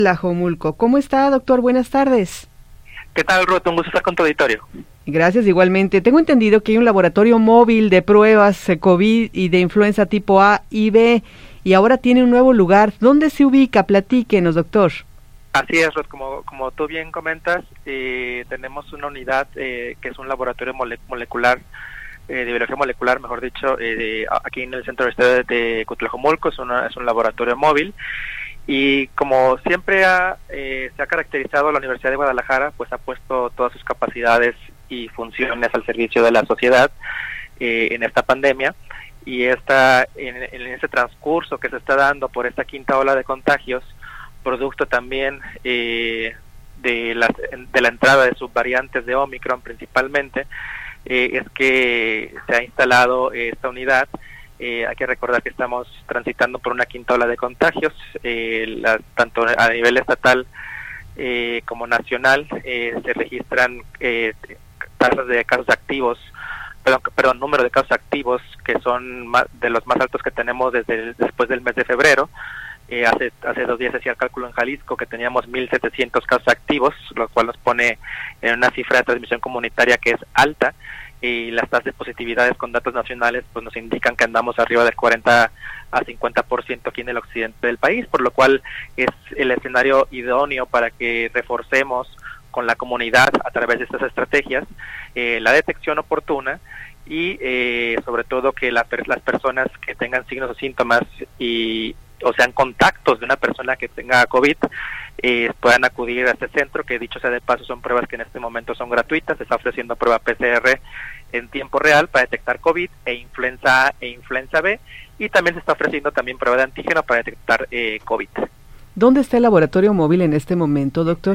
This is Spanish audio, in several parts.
Tlajomulco. ¿Cómo está, doctor? Buenas tardes. ¿Qué tal, Ruth? Un gusto estar con tu auditorio. Gracias, igualmente. Tengo entendido que hay un laboratorio móvil de pruebas COVID y de influenza tipo A y B, y ahora tiene un nuevo lugar. ¿Dónde se ubica? Platíquenos, doctor. Así es, Ruth. Como tú bien comentas, tenemos una unidad que es un laboratorio molecular, de biología molecular, mejor dicho, aquí en el Centro Universitario de Cutlajomulco. Es un laboratorio móvil. Y como siempre se ha caracterizado la Universidad de Guadalajara, pues ha puesto todas sus capacidades y funciones al servicio de la sociedad en esta pandemia. Y en ese transcurso que se está dando por esta quinta ola de contagios, producto también de la entrada de subvariantes de Omicron principalmente, es que se ha instalado esta unidad. Hay que recordar que estamos transitando por una quinta ola de contagios, tanto a nivel estatal como nacional. Se registran tasas de casos activos, número de casos activos que son de los más altos que tenemos después del mes de febrero. Hace 2 días hacía el cálculo en Jalisco que teníamos 1,700 casos activos, lo cual nos pone en una cifra de transmisión comunitaria que es alta. Y las tasas de positividades con datos nacionales pues nos indican que andamos arriba del 40 a 50% aquí en el occidente del país, por lo cual es el escenario idóneo para que reforcemos con la comunidad a través de estas estrategias la detección oportuna y sobre todo que las personas que tengan signos o síntomas o sean contactos de una persona que tenga COVID, puedan acudir a este centro, que dicho sea de paso son pruebas que en este momento son gratuitas. Se está ofreciendo prueba PCR en tiempo real para detectar COVID influenza A e influenza B, y también se está ofreciendo también prueba de antígeno para detectar COVID. ¿Dónde está el laboratorio móvil en este momento, doctor?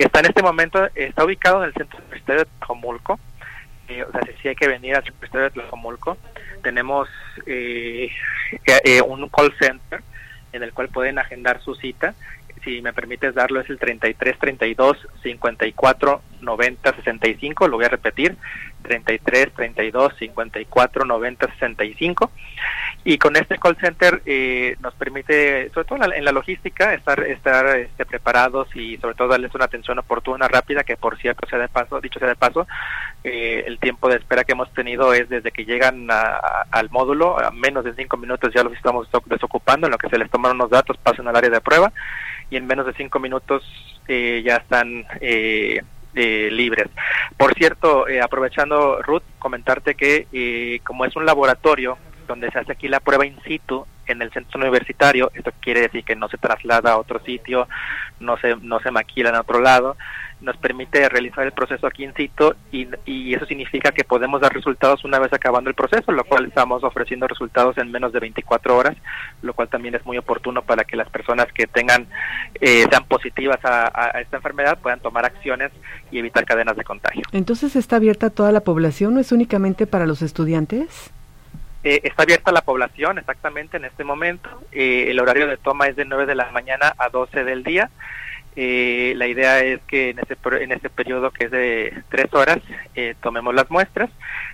Está ubicado en el Centro Universitario de Tlajomulco. O sea, si hay que venir al Centro Universitario de Tlajomulco. Tenemos un call center en el cual pueden agendar su cita. Si me permites darlo, es el 33 32 54 90 65. Lo voy a repetir: 33 32 54 90 65. Y con este call center nos permite, sobre todo en la logística, estar preparados y sobre todo darles una atención oportuna, rápida, que por cierto, dicho sea de paso, el tiempo de espera que hemos tenido es desde que llegan al módulo, a menos de 5 minutos ya los estamos desocupando, en lo que se les toman unos datos, pasan al área de prueba, y en menos de 5 minutos ya están libres. Por cierto, aprovechando, Ruth, comentarte que como es un laboratorio donde se hace aquí la prueba in situ en el centro universitario, esto quiere decir que no se traslada a otro sitio, no se maquila en otro lado, nos permite realizar el proceso aquí in situ y eso significa que podemos dar resultados una vez acabando el proceso, lo cual estamos ofreciendo resultados en menos de 24 horas, lo cual también es muy oportuno para que las personas que sean positivas a esta enfermedad puedan tomar acciones y evitar cadenas de contagio. Entonces, ¿está abierta a toda la población? ¿No es únicamente para los estudiantes? Está abierta a la población exactamente en este momento. El horario de toma es de 9 de la mañana a 12 del día. La idea es que en ese periodo, que es de 3 horas, tomemos las muestras.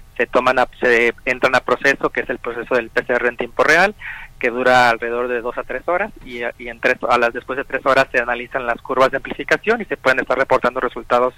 Se entran a proceso, que es el proceso del PCR en tiempo real, que dura alrededor de 2 a 3 horas, y después de 3 horas se analizan las curvas de amplificación y se pueden estar reportando resultados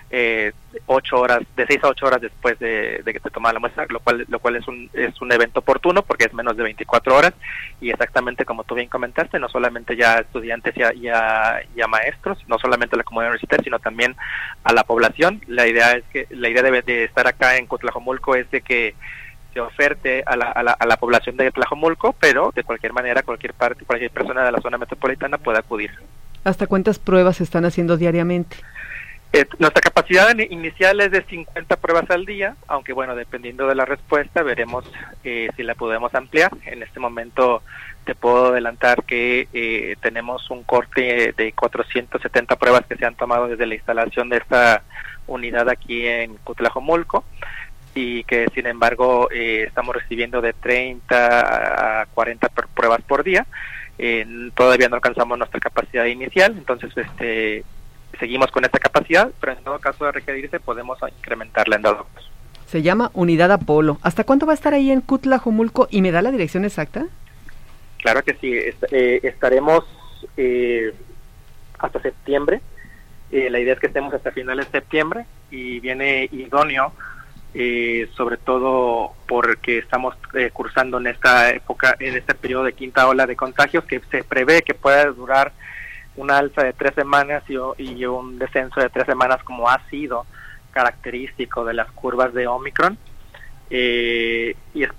8 horas, de 6 a 8 horas después de que se toma la muestra, lo cual es un evento oportuno porque es menos de 24 horas, y exactamente como tú bien comentaste, no solamente ya estudiantes y a maestros, no solamente a la comunidad universitaria, sino también a la población. La idea de estar acá en Cutlajomulco es de que se oferte a la población de Tlajomulco, pero de cualquier manera cualquier persona de la zona metropolitana puede acudir. ¿Hasta cuántas pruebas se están haciendo diariamente? Nuestra capacidad inicial es de 50 pruebas al día, aunque bueno, dependiendo de la respuesta, veremos si la podemos ampliar. En este momento te puedo adelantar que tenemos un corte de 470 pruebas que se han tomado desde la instalación de esta unidad aquí en Cutlajomulco, y que sin embargo estamos recibiendo de 30 a 40 pruebas por día. Todavía no alcanzamos nuestra capacidad inicial, entonces seguimos con esta capacidad, pero en todo caso de requerirse podemos incrementarla en dado caso. Se llama Unidad Apolo. ¿Hasta cuándo va a estar ahí en Cutlajomulco? ¿Y me da la dirección exacta? Claro que sí, estaremos hasta septiembre. La idea es que estemos hasta finales de septiembre y viene idóneo, sobre todo porque estamos cursando en esta época, en este periodo de quinta ola de contagios, que se prevé que pueda durar una alza de 3 semanas y un descenso de 3 semanas, como ha sido característico de las curvas de Omicron. Y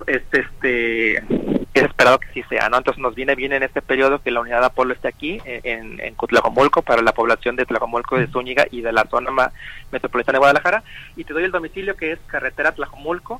es esperado que sí sea, ¿no? Entonces nos viene bien en este periodo que la unidad de Apolo esté aquí en Tlajomulco, para la población de Tlajomulco, de Zúñiga y de la zona metropolitana de Guadalajara. Y te doy el domicilio, que es carretera Tlajomulco,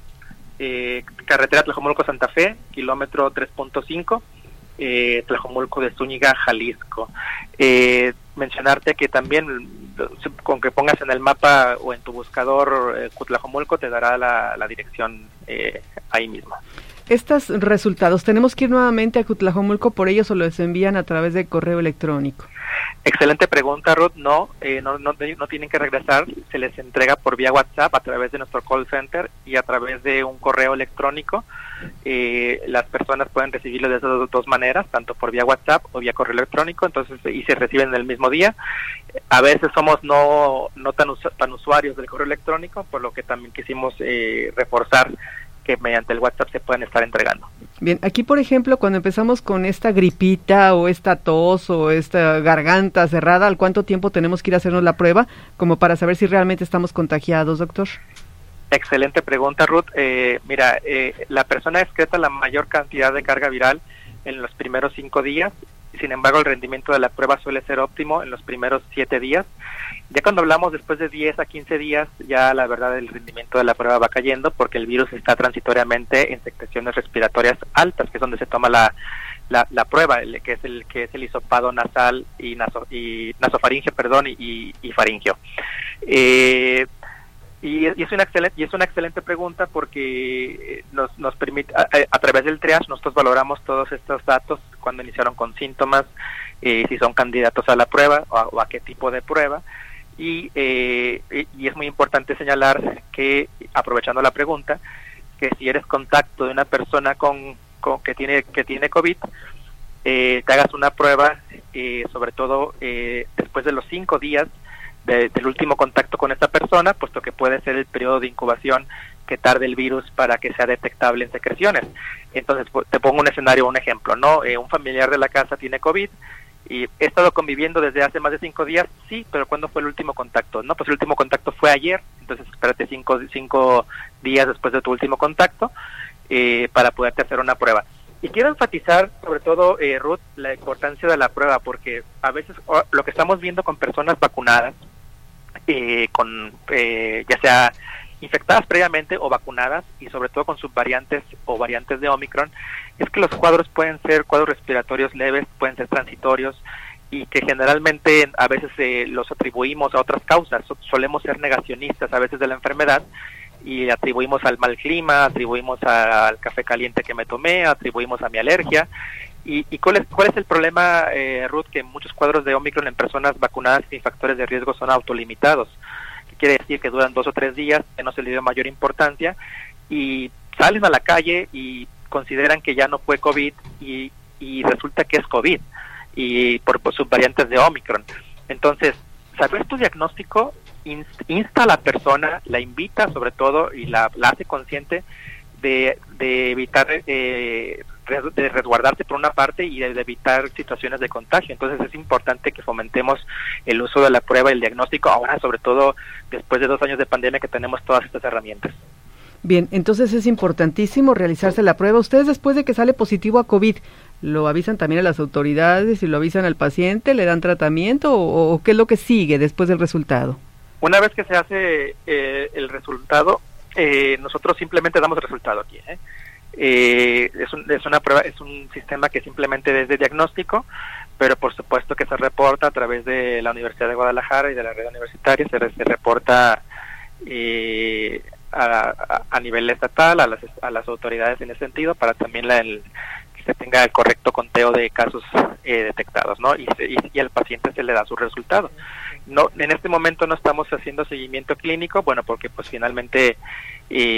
Santa Fe, kilómetro 3.5, Tlajomulco de Zúñiga, Jalisco. Mencionarte que también, con que pongas en el mapa o en tu buscador Tlajomulco, te dará la dirección ahí mismo. Estos resultados, ¿tenemos que ir nuevamente a Tlajomulco por ellos o los envían a través de correo electrónico? Excelente pregunta, Ruth. No tienen que regresar, se les entrega por vía WhatsApp a través de nuestro call center y a través de un correo electrónico. Las personas pueden recibirlo de esas dos maneras, tanto por vía WhatsApp o vía correo electrónico, entonces, y se reciben en el mismo día. A veces somos no tan usuarios del correo electrónico, por lo que también quisimos reforzar que mediante el WhatsApp se pueden estar entregando. Bien, aquí por ejemplo, cuando empezamos con esta gripita o esta tos o esta garganta cerrada, ¿al cuánto tiempo tenemos que ir a hacernos la prueba como para saber si realmente estamos contagiados, doctor? Excelente pregunta, Ruth. La persona excreta la mayor cantidad de carga viral en los primeros 5 días. Sin embargo, el rendimiento de la prueba suele ser óptimo en los primeros 7 días. Ya cuando hablamos después de 10 a 15 días, ya la verdad el rendimiento de la prueba va cayendo, porque el virus está transitoriamente en secreciones respiratorias altas, que es donde se toma la prueba, que es el hisopado nasal y nasofaringeo, y faringeo. Y es una excelente pregunta, porque nos permite, a través del triage, nosotros valoramos todos estos datos, cuando iniciaron con síntomas, si son candidatos a la prueba o a qué tipo de prueba. Y es muy importante señalar que, aprovechando la pregunta, que si eres contacto de una persona que tiene COVID, te hagas una prueba, sobre todo después de los 5 días del último contacto con esta persona, puesto que puede ser el periodo de incubación que tarde el virus para que sea detectable en secreciones. Entonces, te pongo un ejemplo, ¿no? Un familiar de la casa tiene COVID y he estado conviviendo desde hace más de 5 días, sí, pero ¿cuándo fue el último contacto? No, pues el último contacto fue ayer, entonces espérate 5 días después de tu último contacto para poderte hacer una prueba. Y quiero enfatizar, sobre todo, Ruth, la importancia de la prueba, porque a veces lo que estamos viendo con personas vacunadas, ya sea infectadas previamente o vacunadas, y sobre todo con subvariantes o variantes de Omicron, es que los cuadros pueden ser cuadros respiratorios leves, pueden ser transitorios, y que generalmente a veces los atribuimos a otras causas. Solemos ser negacionistas a veces de la enfermedad, y atribuimos al mal clima, atribuimos al café caliente que me tomé, atribuimos a mi alergia. ¿Y cuál es el problema, Ruth? Que muchos cuadros de Omicron en personas vacunadas sin factores de riesgo son autolimitados, que quiere decir que duran 2 o 3 días, que no se le dio mayor importancia, y salen a la calle y consideran que ya no fue COVID, y resulta que es COVID, y por subvariantes de Omicron. Entonces, saber tu diagnóstico insta a la persona, la invita sobre todo, y la hace consciente de evitar, de resguardarse por una parte, y de evitar situaciones de contagio. Entonces es importante que fomentemos el uso de la prueba y el diagnóstico, ahora sobre todo después de 2 años de pandemia, que tenemos todas estas herramientas. Bien, entonces es importantísimo realizarse la prueba. Ustedes, después de que sale positivo a COVID, ¿lo avisan también a las autoridades y lo avisan al paciente? ¿Le dan tratamiento o qué es lo que sigue después del resultado? Una vez que se hace el resultado, nosotros simplemente damos el resultado aquí. Es una prueba, es un sistema que simplemente es de diagnóstico, pero por supuesto que se reporta a través de la Universidad de Guadalajara y de la red universitaria, se reporta a nivel estatal, a las autoridades en ese sentido, para también que se tenga el correcto conteo de casos detectados, ¿no? Y al paciente se le da su resultado. No, en este momento no estamos haciendo seguimiento clínico, bueno, porque pues finalmente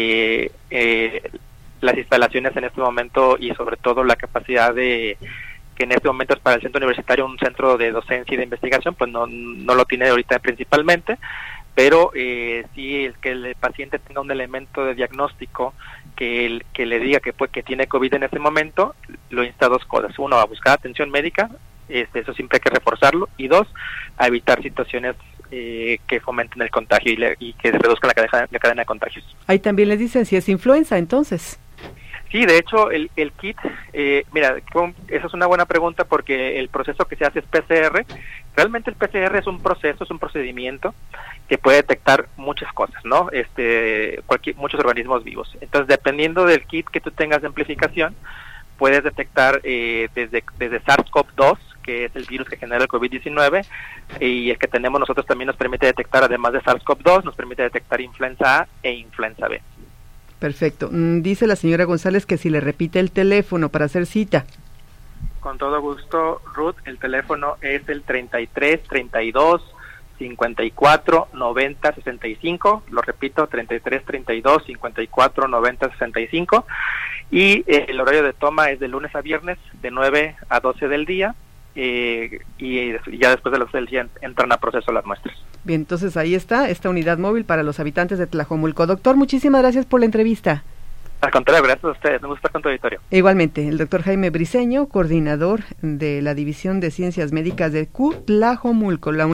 las instalaciones en este momento, y sobre todo la capacidad de que en este momento es para el centro universitario un centro de docencia y de investigación, pues no lo tiene ahorita principalmente, pero sí el que el paciente tenga un elemento de diagnóstico que le diga que tiene COVID en ese momento, lo insta a dos cosas: uno, a buscar atención médica, eso siempre hay que reforzarlo, y dos, a evitar situaciones que fomenten el contagio y que reduzcan la cadena de contagios. Ahí también les dicen si es influenza, entonces. Sí, de hecho, el kit, mira, esa es una buena pregunta porque el proceso que se hace es PCR. Realmente el PCR es un procedimiento que puede detectar muchas cosas, ¿no? Muchos organismos vivos. Entonces, dependiendo del kit que tú tengas de amplificación, puedes detectar desde SARS-CoV-2, que es el virus que genera el COVID-19, y el que tenemos nosotros también nos permite detectar, además de SARS-CoV-2, nos permite detectar influenza A e influenza B. Perfecto. Dice la señora González que si le repite el teléfono para hacer cita. Con todo gusto, Ruth, el teléfono es el 33 32 54 90 65, lo repito, 33 32 54 90 65, y el horario de toma es de lunes a viernes de 9 a 12 del día, y ya después de las 12 del día entran a proceso las muestras. Bien, entonces ahí está esta unidad móvil para los habitantes de Tlajomulco. Doctor, muchísimas gracias por la entrevista. Al contrario, gracias a ustedes, me gusta con tu auditorio. Igualmente, el doctor Jaime Briceño, coordinador de la División de Ciencias Médicas de Tlajomulco.